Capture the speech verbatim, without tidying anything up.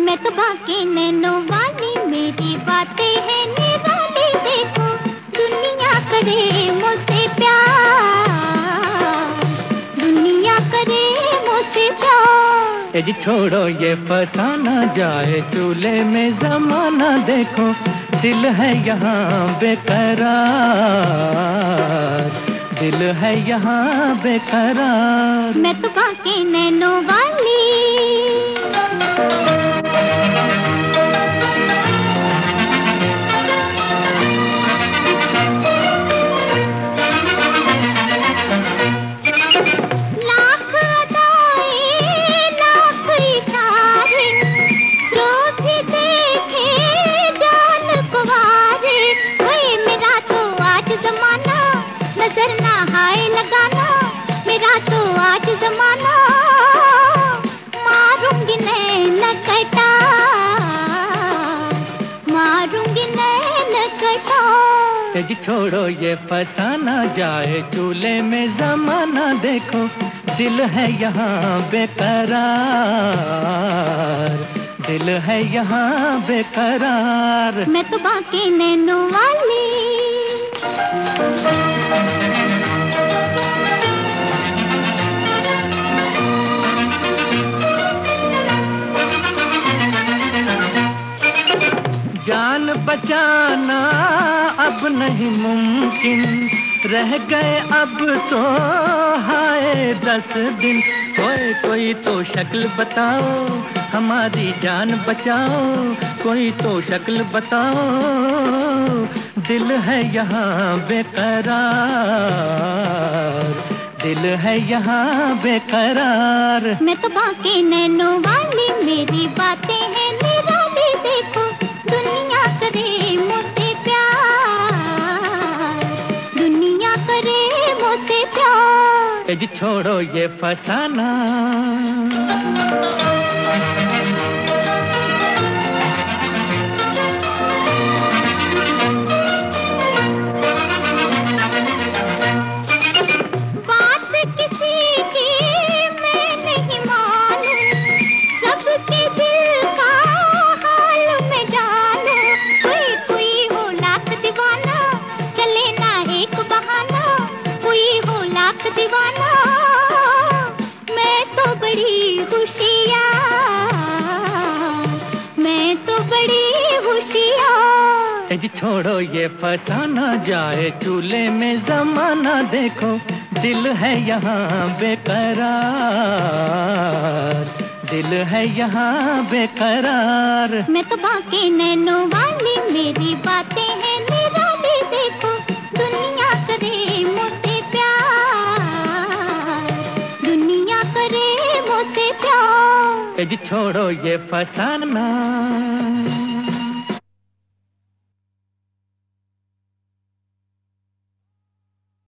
मैं तो बाकी नैनो वाली, मेरी बातें हैं निराली। देखो दुनिया करे मुझसे प्यार, दुनिया करे मुझसे प्यार। ए जी छोड़ो ये फसाना, जाए चूल्हे में जमाना। देखो दिल है यहाँ बेकरार, दिल है यहाँ बेकरार। मैं तो बाकी नैनो वाली। लाख अदाएं लाख इशारे, जो भी देखे जान कुंवारे। ओए मेरा तो आज जमाना, नजर ना हाय लगाना। मेरा तो आज जमाना, मारूंगी नैन कटार, मारूंगी नैन कटार। ए जी छोड़ो ये फसाना, जाए चूल्हे में जमाना। देखो दिल है यहाँ बेकरार, दिल है यहाँ बेकरार। मैं तो बाकी नैनो वाली। जान बचाना अब नहीं मुमकिन, रह गए अब तो हाय दस दिन। कोई कोई तो शक्ल बताओ, हमारी जान बचाओ। कोई तो शक्ल बताओ, दिल है यहाँ बेकरार, दिल है यहाँ बेकरार। मैं तो बाकी नैनो वाली, मेरी बातें हैं निराली। देखो दुनिया करे मुझसे प्यार, दुनिया करे मुझसे प्यार। ए जी छोड़ो ये फसाना। बात किसी की मैं नहीं मानूं, सबके दिल का हाल मैं जानूं। कोई कोई हो लाख दीवाना, चले ना एक बहाना। कोई हो लाख दीवाना, मैं तो बड़ी होशियार, मैं तो बड़ी होशियार। ए जी छोड़ो ये फसाना, जाए चूल्हे में जमाना। देखो दिल है यहाँ बेकरार, दिल है यहाँ बेकरार। मैं तो बाकी नैनो वाली, मेरी बातें हैं निराली। देखो दुनिया करे मुझसे प्यार, दुनिया करे मुझसे प्यार। ए जी छोड़ो ये फसाना।